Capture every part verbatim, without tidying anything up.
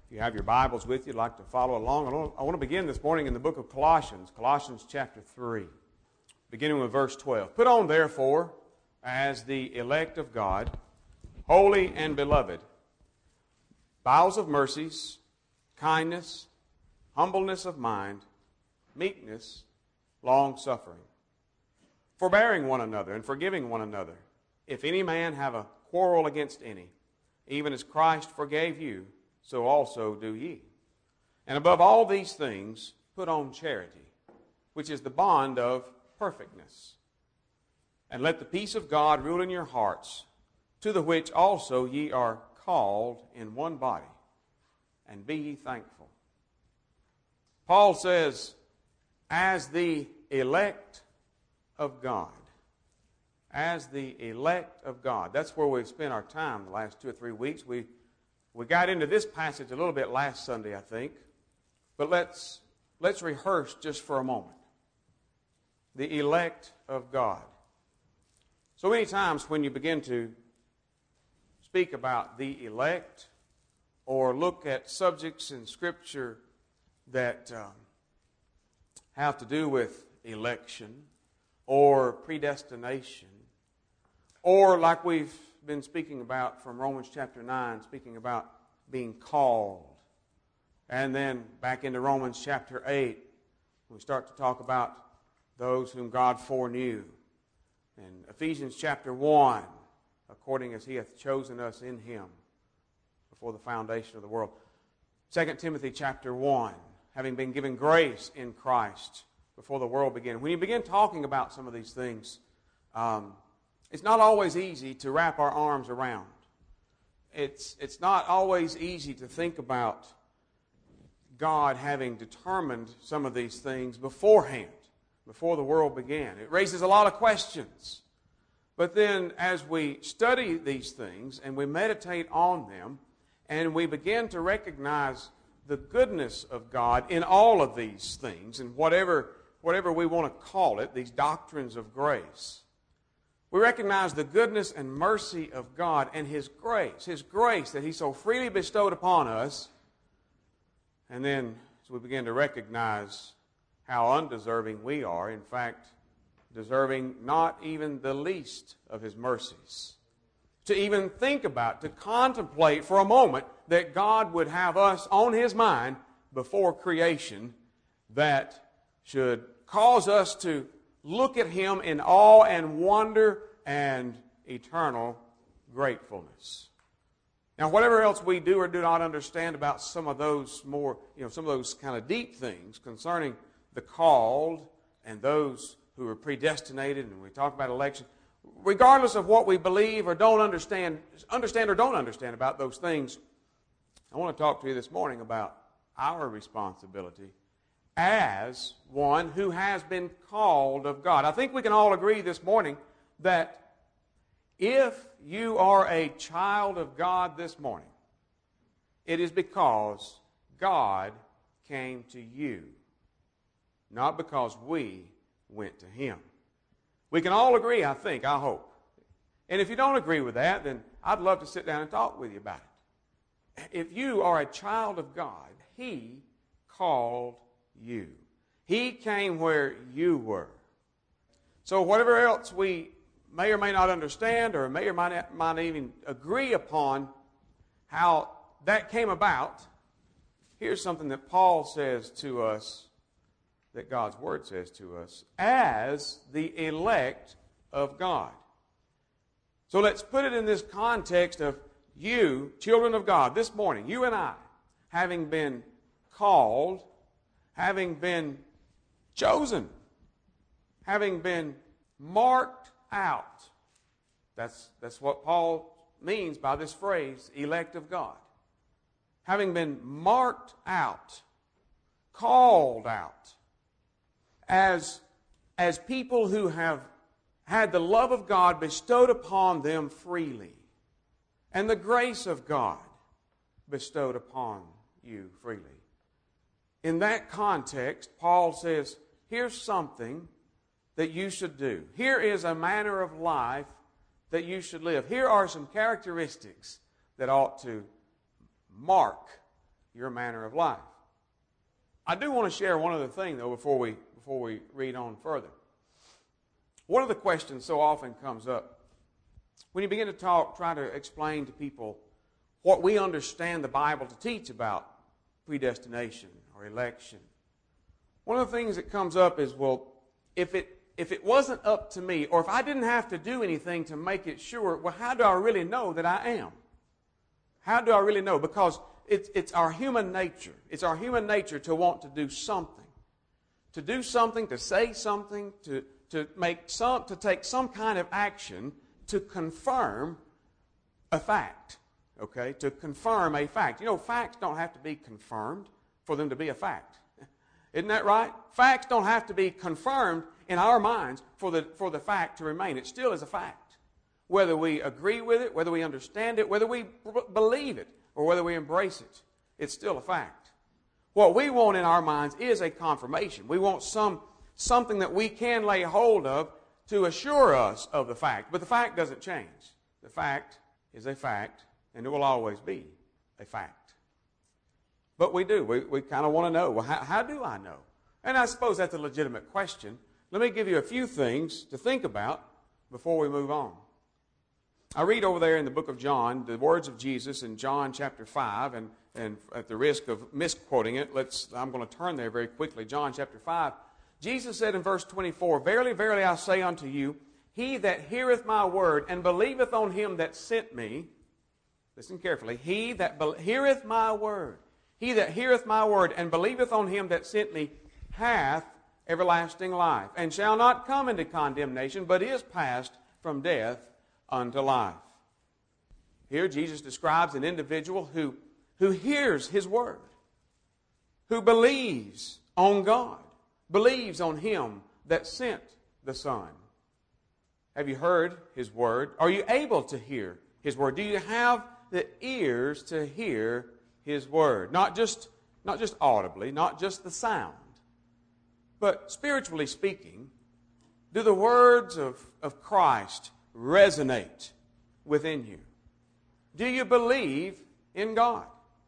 If you have your Bibles with you, you'd like to follow along. I want to begin this morning in the book of Colossians, Colossians chapter three, beginning with verse twelve. Put on, therefore, as the elect of God, holy and beloved, bowels of mercies, kindness, humbleness of mind, meekness, long-suffering, forbearing one another and forgiving one another. If any man have a quarrel against any, even as Christ forgave you, so also do ye. And above all these things, put on charity, which is the bond of perfectness. And let the peace of God rule in your hearts, to the which also ye are called in one body, and be ye thankful. Paul says, as the elect of God, as the elect of God. That's where we've spent our time the last two or three weeks. We we got into this passage a little bit last Sunday, I think. But let's let's rehearse just for a moment. The elect of God. So many times when you begin to speak about the elect or look at subjects in Scripture that um, have to do with election or predestination, or like we've been speaking about from Romans chapter nine, speaking about being called. And then back into Romans chapter eight, we start to talk about those whom God foreknew. And Ephesians chapter one, according as He hath chosen us in Him before the foundation of the world. Second Timothy chapter one, having been given grace in Christ before the world began. When you begin talking about some of these things, um, it's not always easy to wrap our arms around. It's, it's not always easy to think about God having determined some of these things beforehand, before the world began. It raises a lot of questions. But then as we study these things and we meditate on them and we begin to recognize the goodness of God in all of these things and whatever, whatever we want to call it, these doctrines of grace, we recognize the goodness and mercy of God and His grace, His grace that He so freely bestowed upon us. And then as we begin to recognize how undeserving we are, in fact, deserving not even the least of His mercies. To even think about, to contemplate for a moment that God would have us on His mind before creation, that should cause us to look at Him in awe and wonder and eternal gratefulness. Now, whatever else we do or do not understand about some of those more, you know, some of those kind of deep things concerning the called and those who are predestinated, and we talk about election, regardless of what we believe or don't understand, understand or don't understand about those things, I want to talk to you this morning about our responsibility as one who has been called of God. I think we can all agree this morning that if you are a child of God this morning, it is because God came to you, not because we went to Him. We can all agree, I think, I hope. And if you don't agree with that, then I'd love to sit down and talk with you about it. If you are a child of God, He called you. He came where you were. So whatever else we may or may not understand or may or might not, might not even agree upon how that came about, here's something that Paul says to us, that God's Word says to us, as the elect of God. So let's put it in this context of you, children of God, this morning, you and I, having been called, having been chosen, having been marked out. That's, that's what Paul means by this phrase, elect of God. Having been marked out, called out, as, as people who have had the love of God bestowed upon them freely, and the grace of God bestowed upon you freely. In that context, Paul says, here's something that you should do. Here is a manner of life that you should live. Here are some characteristics that ought to mark your manner of life. I do want to share one other thing, though, before we, before we read on further. One of the questions so often comes up when you begin to talk, try to explain to people what we understand the Bible to teach about predestination or election. One of the things that comes up is, well, if it if it wasn't up to me, or if I didn't have to do anything to make it sure, well, how do I really know that I am? How do I really know? Because it's, it's our human nature. It's our human nature to want to do something. To do something, to say something, to, to make some, to take some kind of action to confirm a fact. Okay? To confirm a fact. You know, facts don't have to be confirmed for them to be a fact. Isn't that right? Facts don't have to be confirmed in our minds for the, for the fact to remain. It still is a fact. Whether we agree with it, whether we understand it, whether we b- believe it, or whether we embrace it, it's still a fact. What we want in our minds is a confirmation. We want some something that we can lay hold of to assure us of the fact. But the fact doesn't change. The fact is a fact, and it will always be a fact. But we do. We, we kind of want to know, well, how, how do I know? And I suppose that's a legitimate question. Let me give you a few things to think about before we move on. I read over there in the book of John the words of Jesus in John chapter five, and, and at the risk of misquoting it, let's, I'm going to turn there very quickly. John chapter five. Jesus said in verse twenty-four, Verily, verily, I say unto you, he that heareth my word and believeth on him that sent me, listen carefully, he that be- heareth my word, he that heareth my word and believeth on him that sent me hath everlasting life, and shall not come into condemnation, but is passed from death unto life. Here Jesus describes an individual who, who hears his word, who believes on God, believes on him that sent the Son. Have you heard his word? Are you able to hear his word? Do you have the ears to hear his word? Not just, not just audibly, not just the sound, but spiritually speaking, do the words of, of Christ resonate within you? Do you believe in God?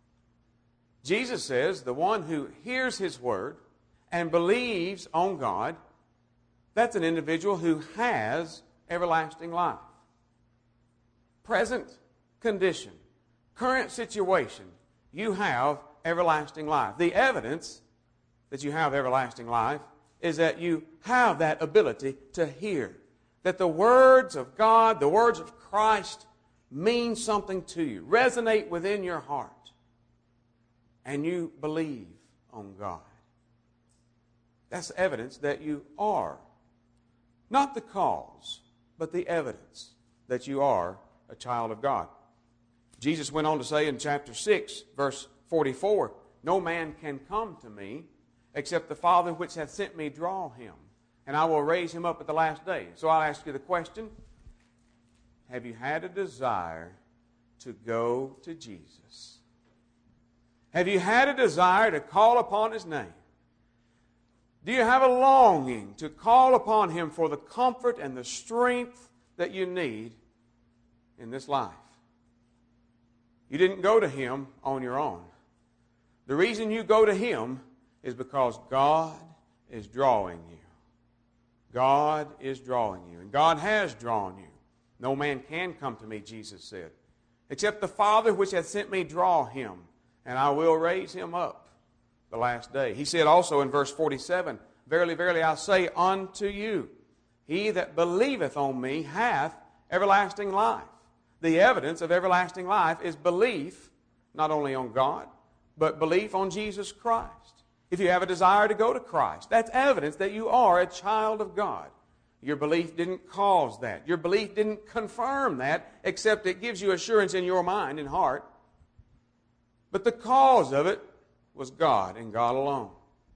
Jesus says the one who hears his word and believes on God, that's an individual who has everlasting life. Present condition, current situation, you have everlasting life. The evidence that you have everlasting life is that you have that ability to hear. That the words of God, the words of Christ, mean something to you, resonate within your heart, and you believe on God. That's evidence that you are, not the cause, but the evidence that you are a child of God. Jesus went on to say in chapter six, verse forty-four, No man can come to me except the Father which hath sent me draw him, and I will raise him up at the last day. So I'll ask you the question, have you had a desire to go to Jesus? Have you had a desire to call upon his name? Do you have a longing to call upon him for the comfort and the strength that you need in this life? You didn't go to him on your own. The reason you go to him is because God is drawing you. God is drawing you, and God has drawn you. No man can come to me, Jesus said, except the Father which hath sent me draw him, and I will raise him up the last day. He said also in verse forty-seven, Verily, verily, I say unto you, he that believeth on me hath everlasting life. The evidence of everlasting life is belief, not only on God, but belief on Jesus Christ. If you have a desire to go to Christ, that's evidence that you are a child of God. Your belief didn't cause that. Your belief didn't confirm that, except it gives you assurance in your mind and heart. But the cause of it was God and God alone.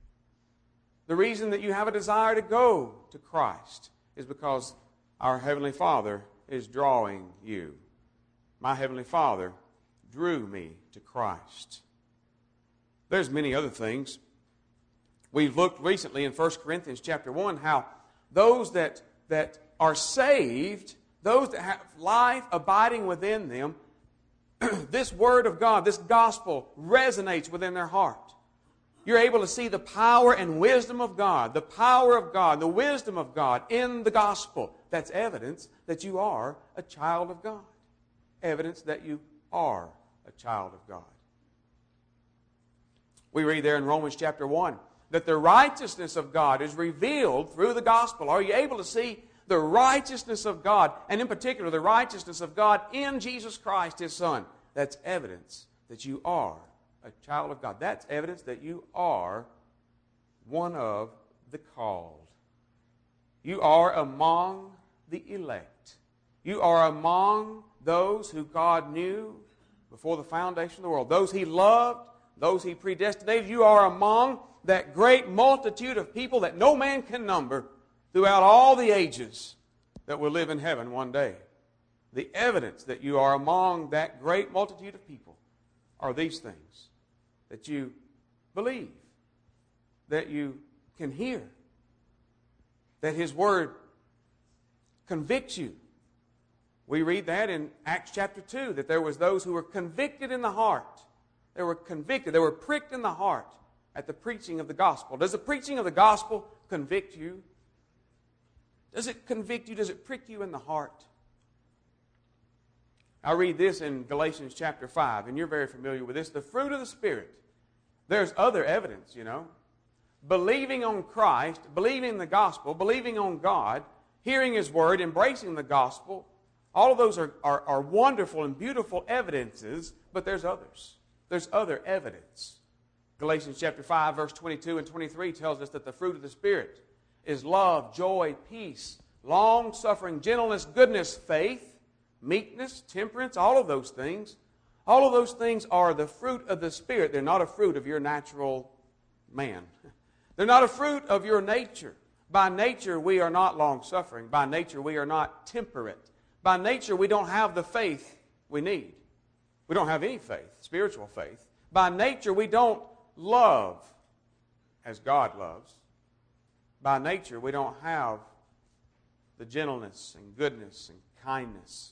The reason that you have a desire to go to Christ is because our Heavenly Father is drawing you. My Heavenly Father drew me to Christ. There's many other things. We've looked recently in First Corinthians chapter one how those that, that are saved, those that have life abiding within them, this Word of God, this gospel resonates within their heart. You're able to see the power and wisdom of God, the power of God, the wisdom of God in the gospel. That's evidence that you are a child of God. Evidence that you are a child of God. We read there in Romans chapter one that the righteousness of God is revealed through the gospel. Are you able to see the righteousness of God, and in particular the righteousness of God in Jesus Christ, His Son? That's evidence that you are a child of God. That's evidence that you are one of the called. You are among the elect. You are among those who God knew before the foundation of the world. Those He loved, those He predestinated. You are among that great multitude of people that no man can number throughout all the ages that will live in heaven one day. The evidence that you are among that great multitude of people are these things: that you believe, that you can hear, that His Word convicts you. We read that in Acts chapter two, that there was those who were convicted in the heart. They were convicted, they were pricked in the heart at the preaching of the gospel. Does the preaching of the gospel convict you? Does it convict you? Does it prick you in the heart? I read this in Galatians chapter five, and you're very familiar with this. The fruit of the Spirit. There's other evidence, you know. Believing on Christ, believing in the gospel, believing on God, hearing His Word, embracing the gospel. All of those are, are, are wonderful and beautiful evidences, but there's others. There's other evidence. Galatians chapter five, verse twenty-two and twenty-three tells us that the fruit of the Spirit is love, joy, peace, long-suffering, gentleness, goodness, faith, meekness, temperance, all of those things. All of those things are the fruit of the Spirit. They're not a fruit of your natural man. They're not a fruit of your nature. By nature, we are not long-suffering. By nature, we are not temperate. By nature, we don't have the faith we need. We don't have any faith, spiritual faith. By nature, we don't love as God loves. By nature, we don't have the gentleness and goodness and kindness.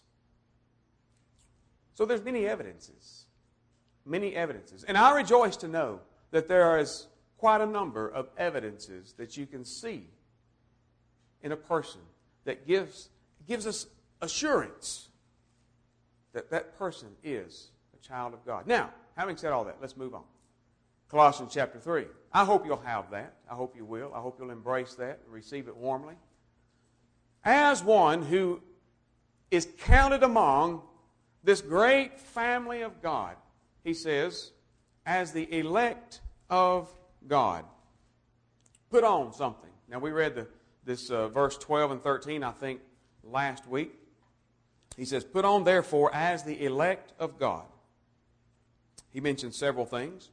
So there's many evidences. Many evidences. And I rejoice to know that there is quite a number of evidences that you can see in a person that gives, gives us assurance that that person is a child of God. Now, having said all that, let's move on. Colossians chapter three. I hope you'll have that. I hope you will. I hope you'll embrace that and receive it warmly. As one who is counted among this great family of God, he says, as the elect of God. Put on something. Now, we read the, this uh, verse twelve and thirteen, I think, last week. He says, put on, therefore, as the elect of God. He mentions several things.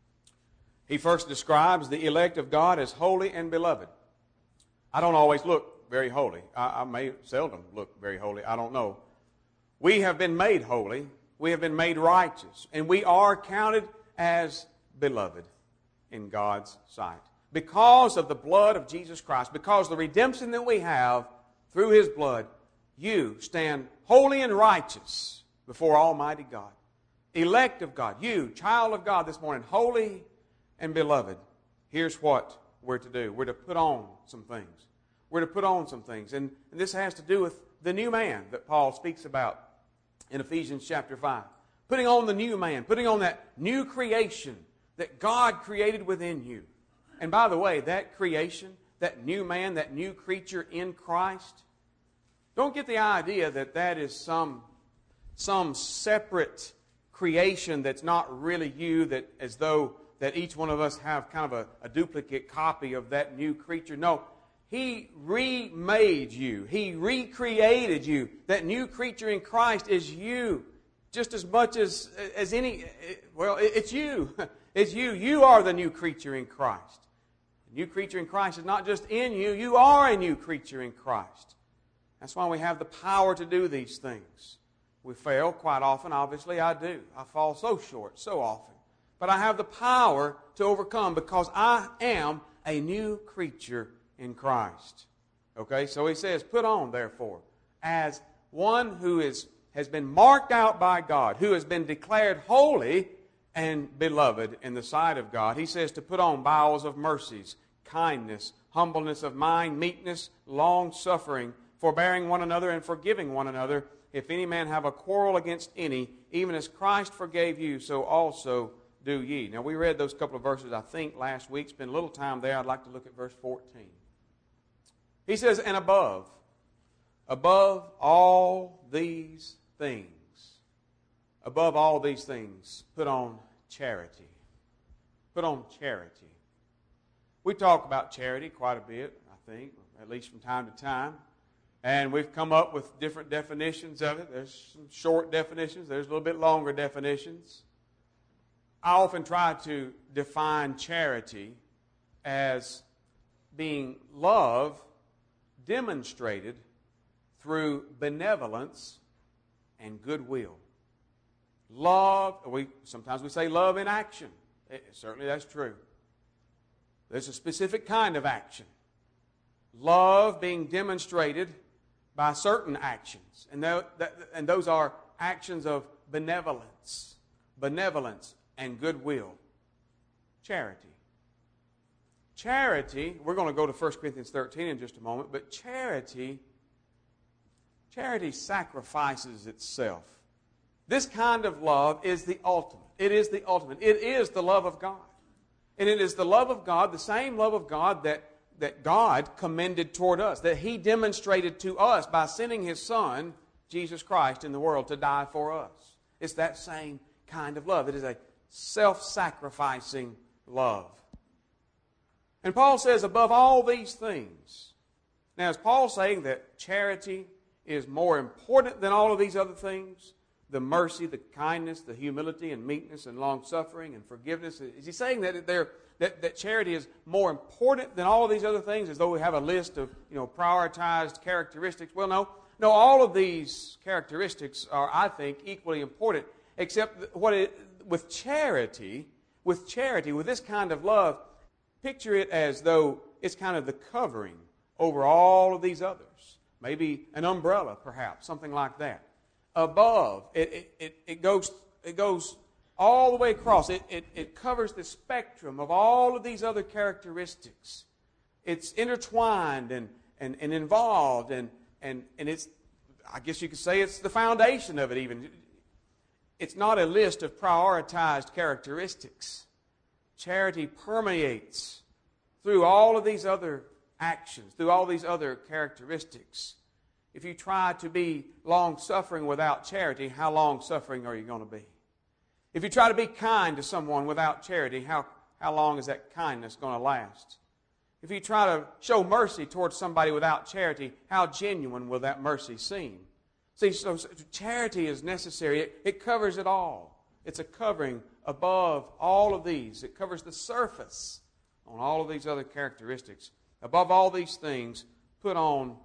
He first describes the elect of God as holy and beloved. I don't always look very holy. I, I may seldom look very holy. I don't know. We have been made holy. We have been made righteous. And we are counted as beloved in God's sight. Because of the blood of Jesus Christ, because of the redemption that we have through His blood, you stand holy and righteous before Almighty God. Elect of God. You, child of God this morning, holy and beloved. Here's what we're to do. We're to put on some things. We're to put on some things. And, and this has to do with the new man that Paul speaks about in Ephesians chapter five. Putting on the new man. Putting on that new creation that God created within you. And by the way, that creation, that new man, that new creature in Christ, don't get the idea that that is some, some separate creation that's not really you, that as though that each one of us have kind of a, a duplicate copy of that new creature. No, He remade you. He recreated you. That new creature in Christ is you just as much as, as any, well, it's you. It's you. You are the new creature in Christ. The new creature in Christ is not just in you. You are a new creature in Christ. That's why we have the power to do these things. We fail quite often. Obviously, I do. I fall so short so often. But I have the power to overcome because I am a new creature in Christ. Okay, so he says, put on, therefore, as one who is has been marked out by God, who has been declared holy and beloved in the sight of God. He says to put on bowels of mercies, kindness, humbleness of mind, meekness, long-suffering, forbearing one another and forgiving one another. If any man have a quarrel against any, even as Christ forgave you, so also do ye. Now, we read those couple of verses, I think, last week. Spent a little time there. I'd like to look at verse fourteen. He says, and above, above all these things, above all these things, put on charity. Put on charity. We talk about charity quite a bit, I think, at least from time to time. And we've come up with different definitions of it. There's some short definitions. There's a little bit longer definitions. I often try to define charity as being love demonstrated through benevolence and goodwill. Love, we sometimes we say love in action. It, certainly that's true. There's a specific kind of action. Love being demonstrated by certain actions. And, th- th- and those are actions of benevolence, benevolence and goodwill. Charity. Charity, we're going to go to First Corinthians thirteen in just a moment, but charity, charity sacrifices itself. This kind of love is the ultimate. It is the ultimate. It is the love of God. And it is the love of God, the same love of God that that God commended toward us, that He demonstrated to us by sending His Son, Jesus Christ, in the world to die for us. It's that same kind of love. It is a self-sacrificing love. And Paul says, above all these things. Now, is Paul saying that charity is more important than all of these other things? The mercy, the kindness, the humility and meekness and long-suffering and forgiveness. Is he saying that they're That, that charity is more important than all of these other things, as though we have a list of, you know, prioritized characteristics? Well, no. No, all of these characteristics are, I think, equally important, except what it, with charity, with charity, with this kind of love, picture it as though it's kind of the covering over all of these others. Maybe an umbrella, perhaps, something like that. Above, it, it, it, goes, it goes all the way across. It, it, it covers the spectrum of all of these other characteristics. It's intertwined and, and, and involved, and, and, and it's, I guess you could say it's the foundation of it even. It's not a list of prioritized characteristics. Charity permeates through all of these other actions, through all these other characteristics. If you try to be long-suffering without charity, how long-suffering are you going to be? If you try to be kind to someone without charity, how, how long is that kindness going to last? If you try to show mercy towards somebody without charity, how genuine will that mercy seem? See, so, so charity is necessary. It, it covers it all. It's a covering above all of these. It covers the surface on all of these other characteristics. Above all these things, put on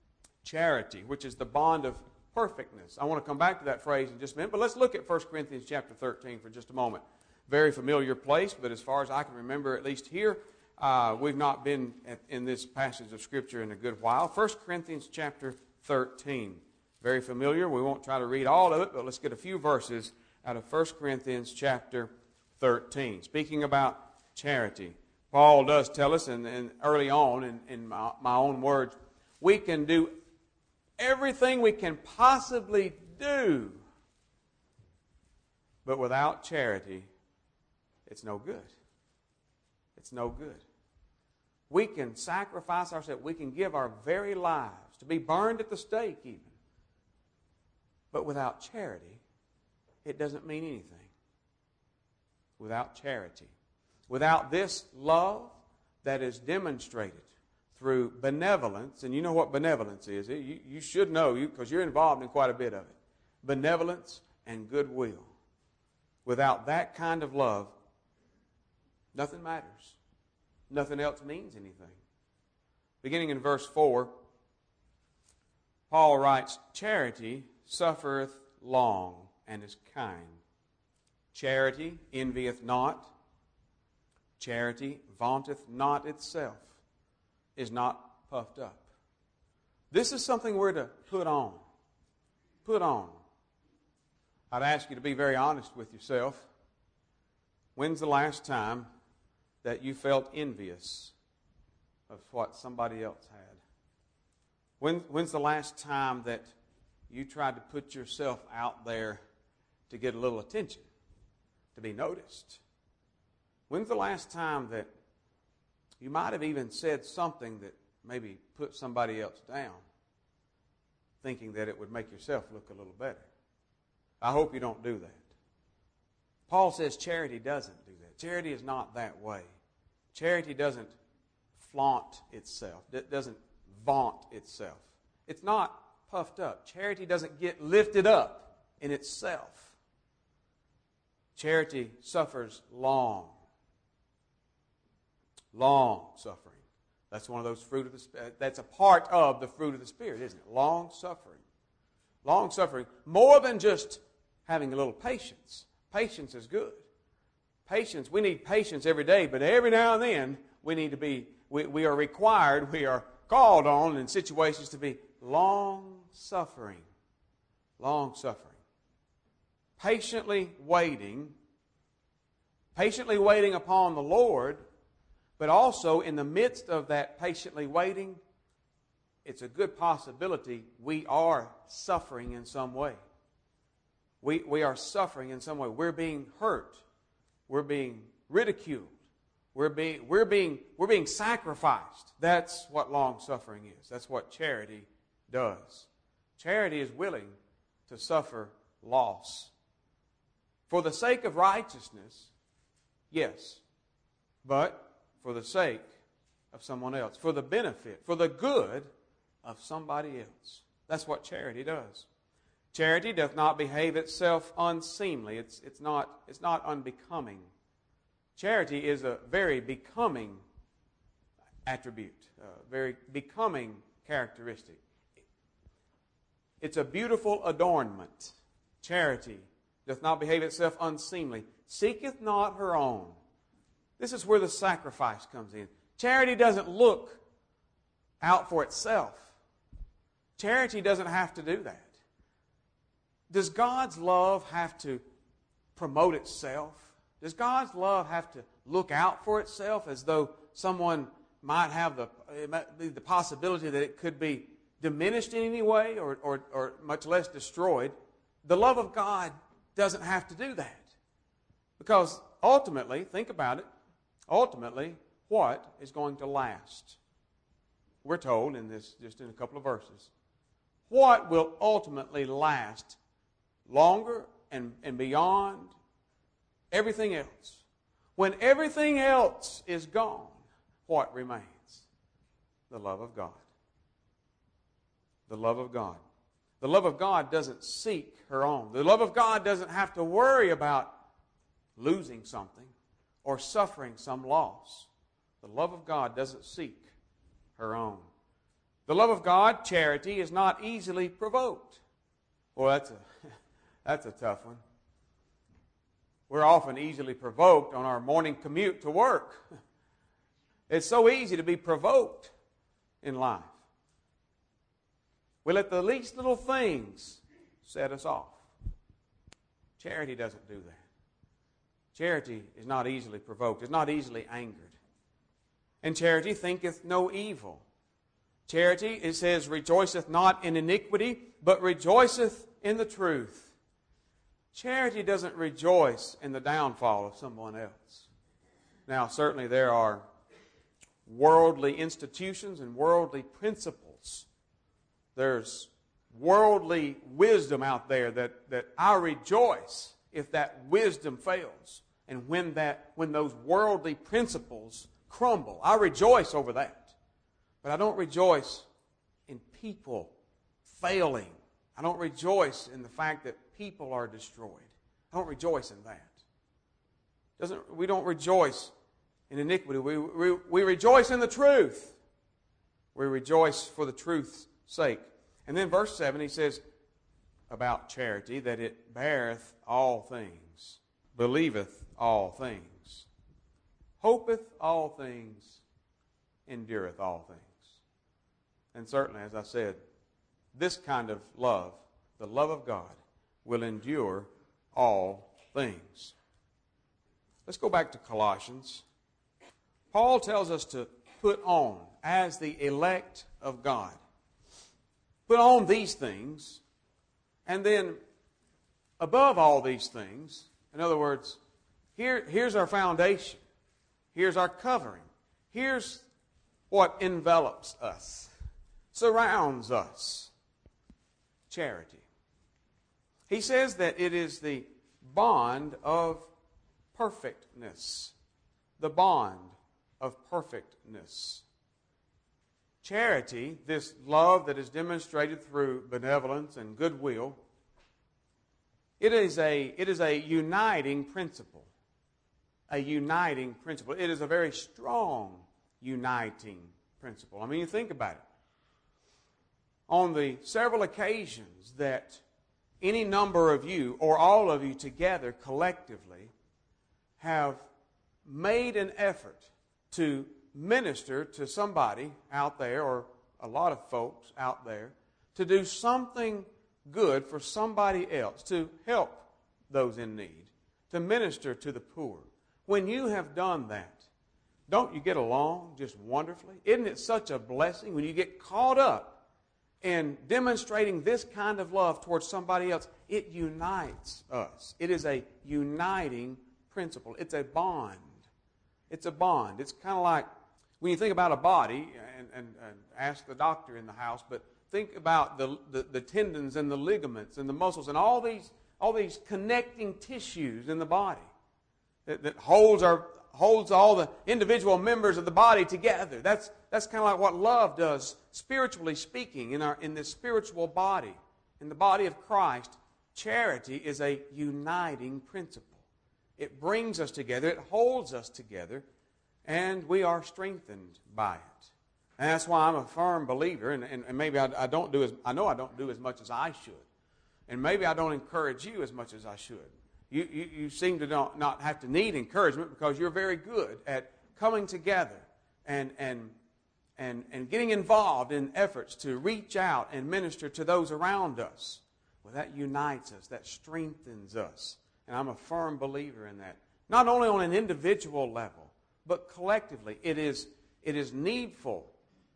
charity, which is the bond of perfectness. I want to come back to that phrase in just a minute, but let's look at First Corinthians chapter thirteen for just a moment. Very familiar place, but as far as I can remember, at least here, uh, we've not been at, in this passage of Scripture in a good while. First Corinthians chapter thirteen. Very familiar. We won't try to read all of it, but let's get a few verses out of First Corinthians chapter thirteen. Speaking about charity, Paul does tell us, and, and early on in, in my, my own words, we can do everything we can possibly do, but without charity, it's no good. It's no good. We can sacrifice ourselves. We can give our very lives to be burned at the stake even. But without charity, it doesn't mean anything. Without charity. Without this love that is demonstrated through benevolence, and you know what benevolence is. You, you should know, because you, you're involved in quite a bit of it. Benevolence and goodwill. Without that kind of love, nothing matters. Nothing else means anything. Beginning in verse four, Paul writes, charity suffereth long and is kind. Charity envieth not. Charity vaunteth not itself, is not puffed up. This is something we're to put on. Put on. I'd ask you to be very honest with yourself. When's the last time that you felt envious of what somebody else had? When, when's the last time that you tried to put yourself out there to get a little attention, to be noticed? When's the last time that you might have even said something that maybe put somebody else down, thinking that it would make yourself look a little better? I hope you don't do that. Paul says charity doesn't do that. Charity is not that way. Charity doesn't flaunt itself. It doesn't vaunt itself. It's not puffed up. Charity doesn't get lifted up in itself. Charity suffers long. Long suffering. That's one of those fruit of the Spirit. That's a part of the fruit of the Spirit, isn't it? Long suffering. Long suffering. More than just having a little patience. Patience is good. Patience, we need patience every day, but every now and then we need to be, we, we are required, we are called on in situations to be long suffering. Long suffering. Patiently waiting. Patiently waiting upon the Lord, but also in the midst of that patiently waiting, it's a good possibility we are suffering in some way. We, we are suffering in some way. We're being hurt. We're being ridiculed. We're being, we're being, we're being sacrificed. That's what long suffering is. That's what charity does. Charity is willing to suffer loss. For the sake of righteousness, yes, but for the sake of someone else, for the benefit, for the good of somebody else. That's what charity does. Charity doth not behave itself unseemly. It's, it's, not, it's not unbecoming. Charity is a very becoming attribute, a very becoming characteristic. It's a beautiful adornment. Charity doth not behave itself unseemly, seeketh not her own. This is where the sacrifice comes in. Charity doesn't look out for itself. Charity doesn't have to do that. Does God's love have to promote itself? Does God's love have to look out for itself as though someone might have the, it might be the possibility that it could be diminished in any way or, or, or much less destroyed? The love of God doesn't have to do that. Because ultimately, think about it, ultimately, what is going to last? We're told in this, just in a couple of verses, what will ultimately last longer and, and beyond everything else? When everything else is gone, what remains? The love of God. The love of God. The love of God doesn't seek her own. The love of God doesn't have to worry about losing something or suffering some loss. The love of God doesn't seek her own. The love of God, charity, is not easily provoked. Well, that's a, that's a tough one. We're often easily provoked on our morning commute to work. It's so easy to be provoked in life. We let the least little things set us off. Charity doesn't do that. Charity is not easily provoked. It's not easily angered. And charity thinketh no evil. Charity, it says, rejoiceth not in iniquity, but rejoiceth in the truth. Charity doesn't rejoice in the downfall of someone else. Now, certainly there are worldly institutions and worldly principles. There's worldly wisdom out there that, that I rejoice if that wisdom fails. And when that when those worldly principles crumble, I rejoice over that. But I don't rejoice in people failing. I don't rejoice in the fact that people are destroyed. I don't rejoice in that. Doesn't we don't rejoice in iniquity. We, we, we rejoice in the truth. We rejoice for the truth's sake. And then verse seven, he says about charity that it beareth all things, believeth all things, hopeth all things, endureth all things. And certainly, as I said, this kind of love, the love of God, will endure all things. Let's go back to Colossians. Paul tells us to put on, as the elect of God, put on these things, and then above all these things, in other words, here, here's our foundation. Here's our covering. Here's what envelops us, surrounds us. Charity. He says that it is the bond of perfectness. The bond of perfectness. Charity, this love that is demonstrated through benevolence and goodwill, it is a, it is a uniting principle. A uniting principle. It is a very strong uniting principle. I mean, you think about it. On the several occasions that any number of you, or all of you together collectively, have made an effort to minister to somebody out there, or a lot of folks out there, to do something good for somebody else, to help those in need, to minister to the poor. When you have done that, don't you get along just wonderfully? Isn't it such a blessing when you get caught up in demonstrating this kind of love towards somebody else? It unites us. It is a uniting principle. It's a bond. It's a bond. It's kind of like when you think about a body, and, and, and ask the doctor in the house, but think about the, the, the tendons and the ligaments and the muscles and all these, all these connecting tissues in the body that, that holds, our, holds all the individual members of the body together. That's, that's kind of like what love does, spiritually speaking, in, our, in this spiritual body. In the body of Christ, charity is a uniting principle. It brings us together. It holds us together. And we are strengthened by it. And that's why I'm a firm believer, and, and, and maybe I, I don't do as, I know I don't do as much as I should. And maybe I don't encourage you as much as I should. You, you, you seem to not, not have to need encouragement because you're very good at coming together and, and, and, and getting involved in efforts to reach out and minister to those around us. Well, that unites us. That strengthens us. And I'm a firm believer in that. Not only on an individual level, but collectively. It is, it is needful.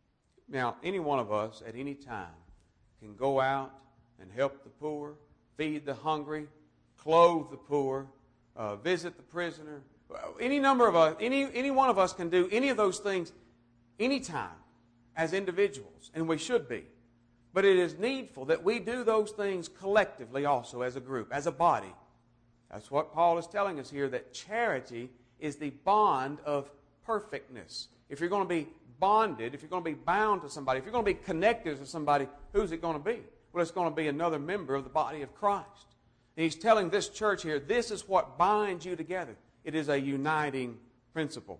Now, any one of us at any time can go out and help the poor, feed the hungry, clothe the poor, uh, visit the prisoner. Any number of us, any, any one of us can do any of those things anytime as individuals, and we should be. But it is needful that we do those things collectively also as a group, as a body. That's what Paul is telling us here, that charity is the bond of perfectness. If you're going to be bonded, if you're going to be bound to somebody, if you're going to be connected to somebody, who's it going to be? Well, it's going to be another member of the body of Christ. And he's telling this church here, this is what binds you together. It is a uniting principle.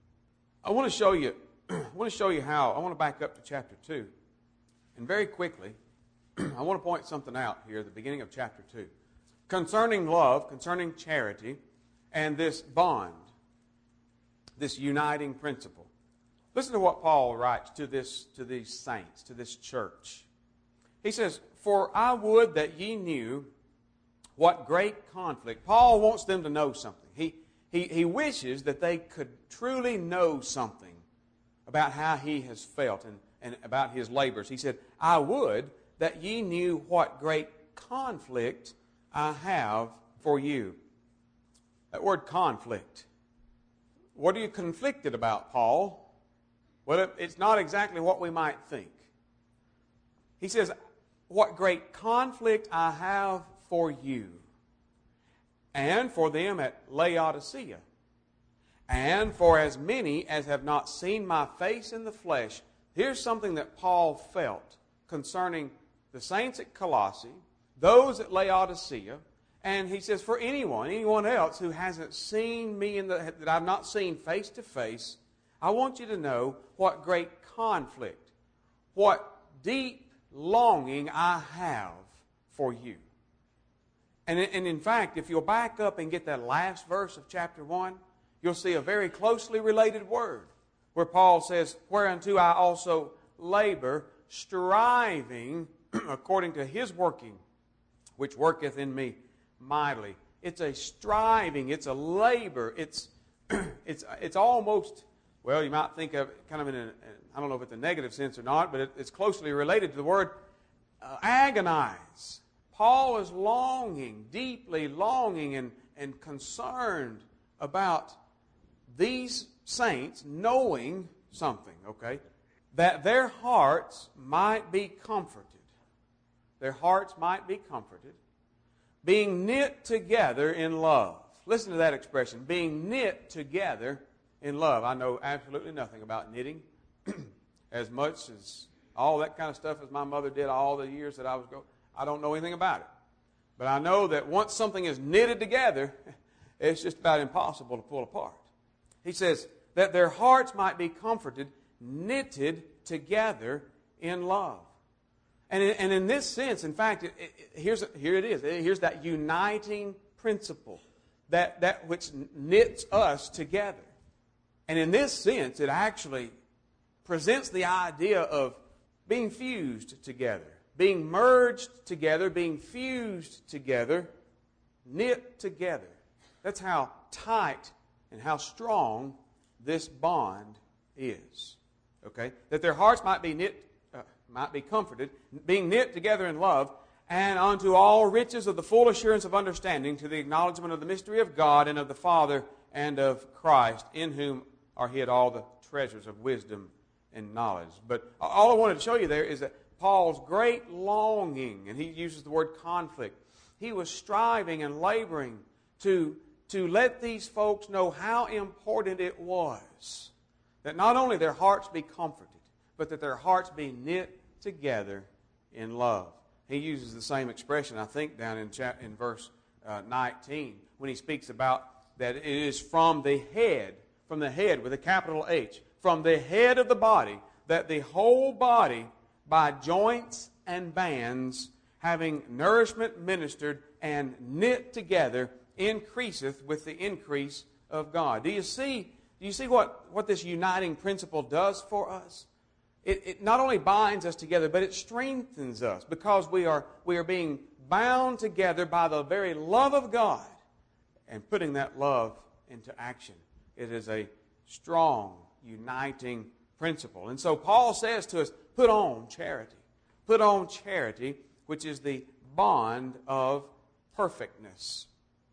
I want to show you, I want to show you how. I want to back up to chapter two. And very quickly, I want to point something out here at the beginning of chapter two. Concerning love, concerning charity, and this bond, this uniting principle. Listen to what Paul writes to this, to these saints, to this church. He says, "For I would that ye knew what great conflict." Paul wants them to know something. He, he, he wishes that they could truly know something about how he has felt and, and about his labors. He said, "I would that ye knew what great conflict I have for you." That word conflict. What are you conflicted about, Paul? Well, it's not exactly what we might think. He says, "What great conflict I have for you, and for them at Laodicea, and for as many as have not seen my face in the flesh." Here's something that Paul felt concerning the saints at Colossae, those at Laodicea, and he says, for anyone, anyone else who hasn't seen me, in the, that I've not seen face to face, I want you to know what great conflict, what deep longing I have for you. And, and in fact, if you'll back up and get that last verse of chapter one, you'll see a very closely related word where Paul says, "Whereunto I also labor, striving according to his working, which worketh in me mightily." it's a striving, it's a labor, it's it's it's almost, well, you might think of it kind of in a, I don't know if it's a negative sense or not, but it, it's closely related to the word uh, agonize. Paul is longing, deeply longing and, and concerned about these saints knowing something, okay? That their hearts might be comforted. Their hearts might be comforted. Being knit together in love. Listen to that expression, being knit together in love. I know absolutely nothing about knitting as much as all that kind of stuff as my mother did all the years that I was growing. I don't know anything about it. But I know that once something is knitted together, it's just about impossible to pull apart. He says that their hearts might be comforted, knitted together in love. And in, and in this sense, in fact, it, it, here's, here it is. Here's that uniting principle, that, that which knits us together. And in this sense, it actually presents the idea of being fused together, being merged together, being fused together, knit together. That's how tight and how strong this bond is. Okay? That their hearts might be knit, uh, might be comforted, being knit together in love, and unto all riches of the full assurance of understanding, to the acknowledgement of the mystery of God and of the Father and of Christ, in whom are hid all the treasures of wisdom and knowledge. But all I wanted to show you there is that Paul's great longing, and he uses the word conflict, he was striving and laboring to, to let these folks know how important it was that not only their hearts be comforted, but that their hearts be knit together in love. He uses the same expression, I think, down in, chapter, in verse uh, nineteen, when he speaks about that it is from the head, from the head with a capital H, from the head of the body, that the whole body, by joints and bands, having nourishment ministered and knit together, increaseth with the increase of God. Do you see, do you see what, what this uniting principle does for us? It, it not only binds us together, but it strengthens us, because we are, we are being bound together by the very love of God and putting that love into action. It is a strong, uniting principle. And so Paul says to us, put on charity. Put on charity, which is the bond of perfectness.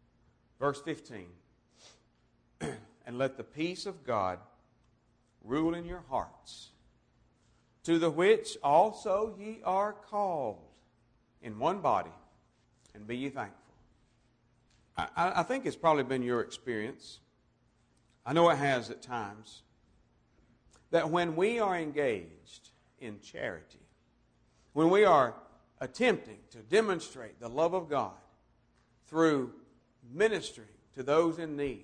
Verse fifteen. And let the peace of God rule in your hearts, to the which also ye are called in one body, and be ye thankful. I, I think it's probably been your experience, I know it has at times, that when we are engaged in charity, when we are attempting to demonstrate the love of God through ministering to those in need,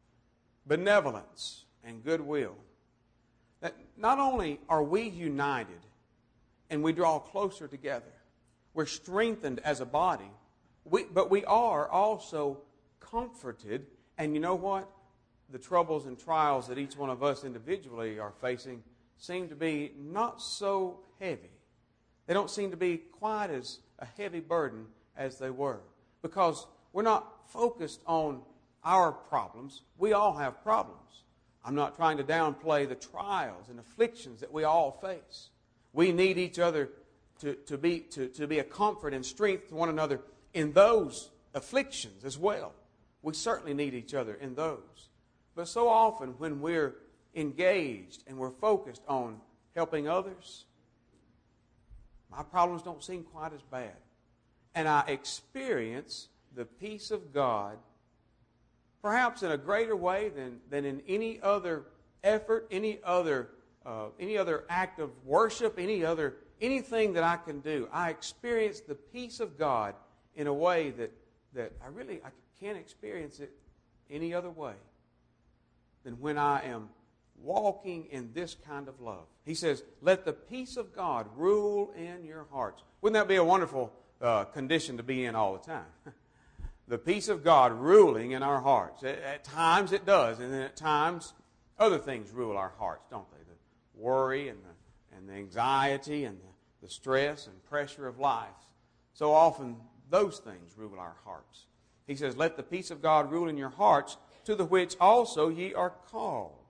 benevolence and goodwill, that not only are we united and we draw closer together, we're strengthened as a body, we, but we are also comforted. And you know what? The troubles and trials that each one of us individually are facing seem to be not so heavy. They don't seem to be quite as a heavy burden as they were, because we're not focused on our problems. We all have problems. I'm not trying to downplay the trials and afflictions that we all face. We need each other to, to, be, to, to be a comfort and strength to one another in those afflictions as well. We certainly need each other in those. But so often when we're engaged and we're focused on helping others, my problems don't seem quite as bad. And I experience the peace of God perhaps in a greater way than, than in any other effort, any other uh, any other act of worship, any other anything that I can do. I experience the peace of God in a way that, that I really I can't experience it any other way than when I am walking in this kind of love. He says, let the peace of God rule in your hearts. Wouldn't that be a wonderful uh, condition to be in all the time? The peace of God ruling in our hearts. At, at times it does, and then at times other things rule our hearts, don't they? The worry and the, and the anxiety and the, the stress and pressure of life. So often those things rule our hearts. He says, let the peace of God rule in your hearts, to the which also ye are called.